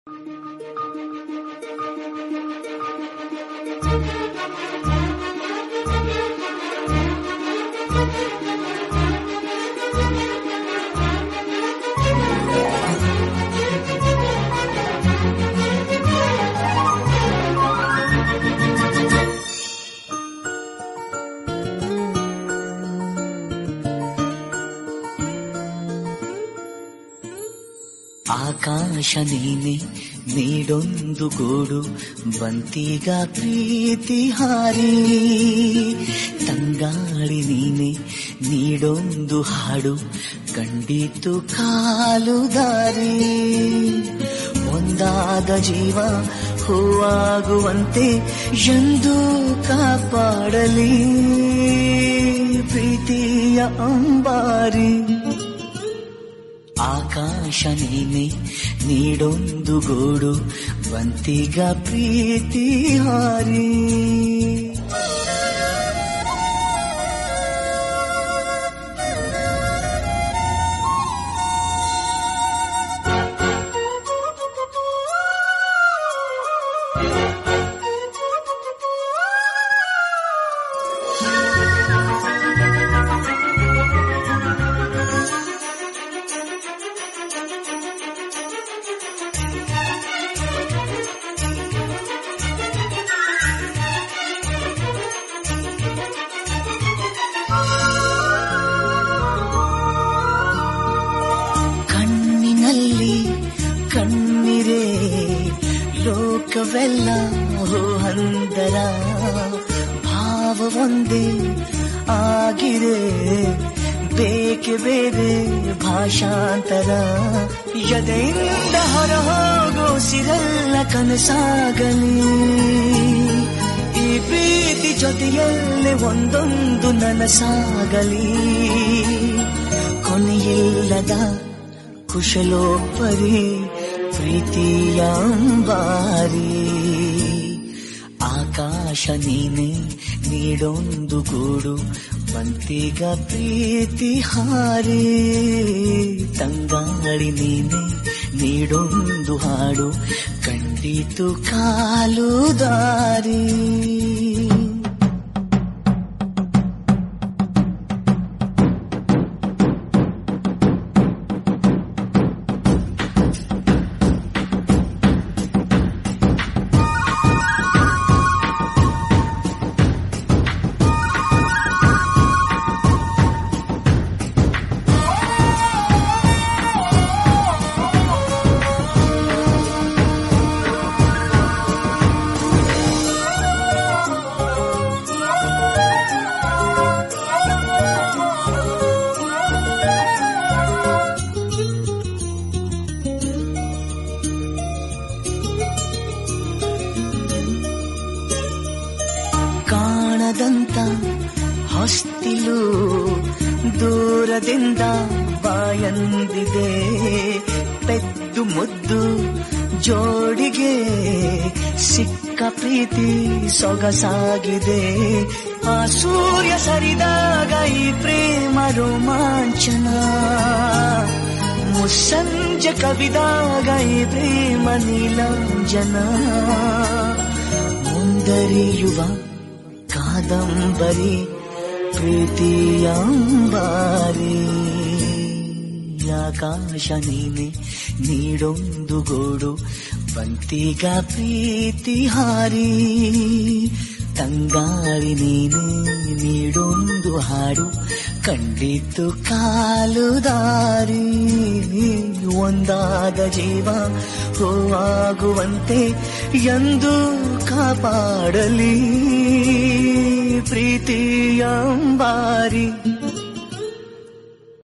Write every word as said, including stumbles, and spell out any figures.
ಆಕಾಶ ನೀನೆ ನೀಡೊಂದು ಗೂಡು ಬಂತೀಗ ಪ್ರೀತಿ ಹಾರಿ, ತಂಗಾಳಿ ನೀನೆ ನೀಡೊಂದು ಹಾಡು ಕಂಡಿತು ಕಾಲು ದಾರಿ. ಒಂದಾದ ಜೀವ ಹೂವಾಗುವಂತೆ ಎಂದು ಕಾಪಾಡಲಿ ಪ್ರೀತಿಯ ಅಂಬಾರಿ. ಆಕಾಶ ನೀನೆ ನೀಡೊಂದು ಗೂಡು ಬಂತೀಗ ಪ್ರೀತಿ ಹಾರಿ. ಕಣ್ಣಿರೆ ಲೋಕವೆಲ್ಲ ಹಂದರ ಭಾವ ಒಂದೇ ಆಗಿದೆ, ಬೇಕೆ ಬೇರೆ ಭಾಷಾಂತರ. ಎದೆಯಿಂದ ಹೊರ ಹೋಗೋ ಸಿರಲ್ಲ ಕನಸಾಗಲಿ, ಈ ಪ್ರೀತಿ ಜೊತೆಯಲ್ಲೇ ಒಂದೊಂದು ನನಸಾಗಲಿ. ಕೊನೆಯಿಲ್ಲದ ಕುಶಲೋಪರಿ ಪ್ರೀತಿಯ ಅಂಬಾರಿ. ಆಕಾಶ ನೀನೆ ನೀಡೊಂದು ಗೂಡು ಬಂತೀಗ ಪ್ರೀತಿ ಹಾರಿ, ತಂಗಾಳಿ ನೀನೆ ನೀಡೊಂದು ಹಾಡು ಕಂಡಿತು ಕಾಲು ದಾರಿ. ಕಾಣದಂತ ಹೊಸ್ತಿಲು ದೂರದಿಂದ ಬಾಯಂದಿದೆ, ಪೆದ್ದು ಮುದ್ದು ಜೋಡಿಗೆ ಸಿಕ್ಕ ಪ್ರೀತಿ ಸೊಗಸಾಗಿದೆ. ಆ ಸೂರ್ಯ ಸರಿದಾಗ ಈ ಪ್ರೇಮ ರೋಮಾಂಚನ, ಮುಸ್ಸಂಜೆ ಕವಿದಾಗ ಈ ಪ್ರೇಮ ನೀಲಾಂಜನ. ಮುಂದರಿಯುವ ಕಾದಂಬರಿ ಪ್ರೀತಿಯ ಅಂಬಾರಿ. ಆಕಾಶ ನೀನೆ ನೀಡೊಂದು ಗೂಡು ಬಂತೀಗ ಪ್ರೀತಿ ಹಾರಿ, ತಂಗಾಳಿ ನೀನೆ ನೀಡೊಂದು ಹಾಡು ಕಂಡಿತು ಕಾಲು ದಾರಿ. ಒಂದಾದ ಜೀವ ಹೂವಾಗುವಂತೆ ಎಂದು ಕಾಪಾಡಲಿ ಪ್ರೀತಿಯ ಅಂಬಾರಿ.